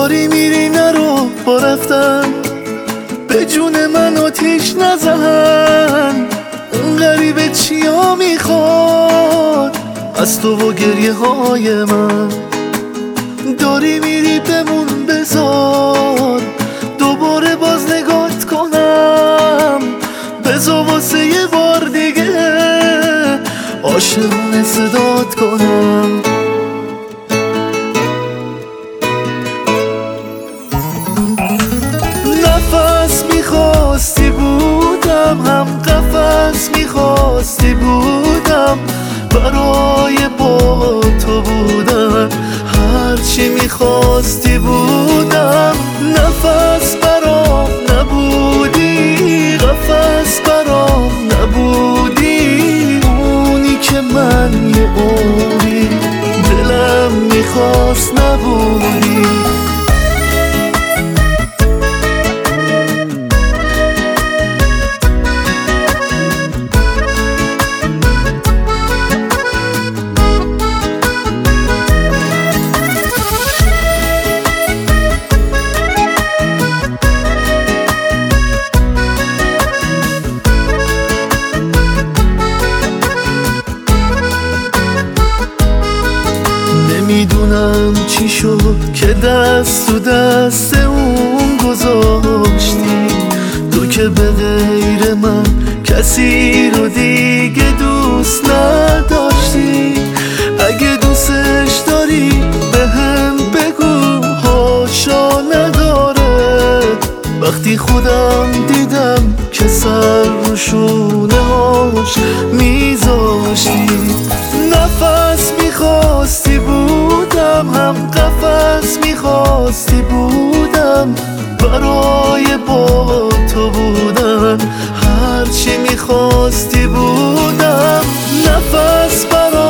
داری میری نرو با رفتن، به جون من آتیش نزن. اون غریبه چیا میخواد از تو و گریه های من؟ داری میری بمون بذار دوباره باز نگات کنم، بذار واسه یه بار دیگه عاشقونه صدات کنم. نفس میخواستی بودم، هم قفس میخواستی بودم، برای با تو بودن هرچی میخواستی بودم. نفس برام نبودی، قفس برام نبودی، اونی که من یه عمری دلم میخواست نبودی. نمیدونم چی شد که دست تو دست اون گذاشتی، تو که به غیر من کسی رو دیگه دوست نداشتی. اگه دوستش داری به هم بگو هاشا نداره، وقتی خودم دیدم که سر رو شونه هاش میذاشتی. نفس میخواستی بودم، هم قفس میخواستی بودم، برای با تو بودن هرچی میخواستی بودم. نفس برای